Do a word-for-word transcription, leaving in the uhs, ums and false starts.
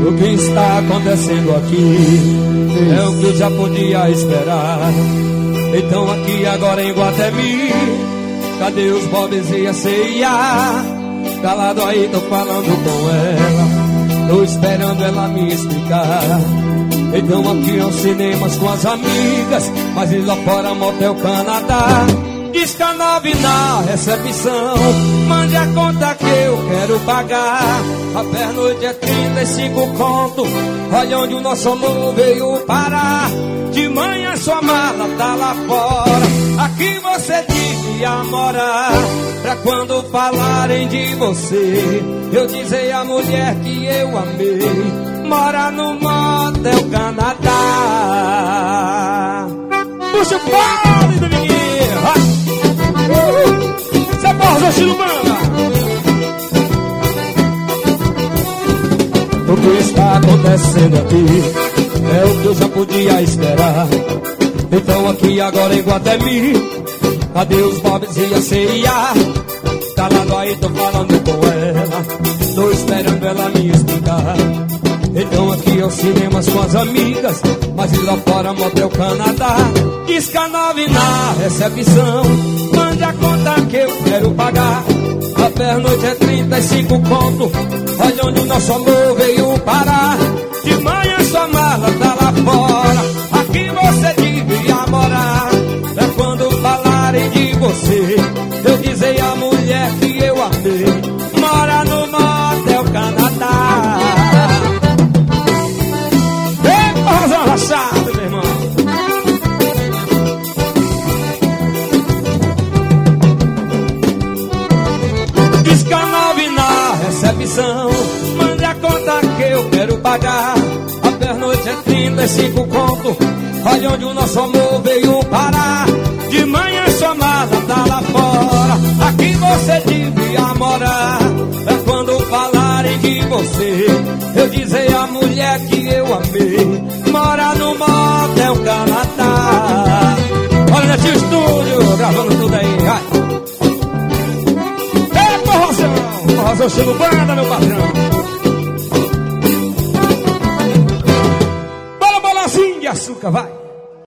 O que está acontecendo aqui é o que eu já podia esperar. Então aqui agora em Guatemi, cadê os Bobs e a C e A? Calado aí, tô falando com ela, tô esperando ela me explicar. Então aqui aos cinemas com as amigas, mas e lá fora Motel Canadá. Disca nove na recepção, mande a conta que eu quero pagar. A pernoite é trinta e cinco conto, olha onde o nosso amor veio parar. De manhã sua mala tá lá fora, aqui você devia morar. Pra quando falarem de você, eu dizer a mulher que eu amei, mora no Motel Canadá. Puxa o pole do menino, vai! Você porra, estilo banda. O que está acontecendo aqui é o que eu já podia esperar. Então aqui agora em Guatemi, cadê os Bobs e a C e A? Calado aí, tô falando com ela, tô esperando ela me explicar. Então aqui aos cinemas com as amigas, mas e lá fora Motel Canadá. Disca nove na recepção, mande a conta que eu quero pagar. A pernoite é trinta e cinco conto, olha onde o nosso amor veio parar. De manhã sua mala tá lá fora, aqui você devia morar. É quando falarem de você, eu dizer a mulher que eu amei, mora no Motel Canadá. Ei, porra, rachado, meu irmão. Disca nove na recepção, mande a conta que eu quero pagar. A pernoite é trinta e cinco conto, olha onde o nosso amor veio parar. De manhã sua mala tá lá fora, aqui você devia morar. É quando falarem de você, eu dizer a mulher que eu amei, mora no Motel Canadá. Olha nesse estúdio, gravando tudo aí, vai. Ei, porrozão, porrozão estilo banda, meu patrão. Bola, bolazinho de açúcar, vai.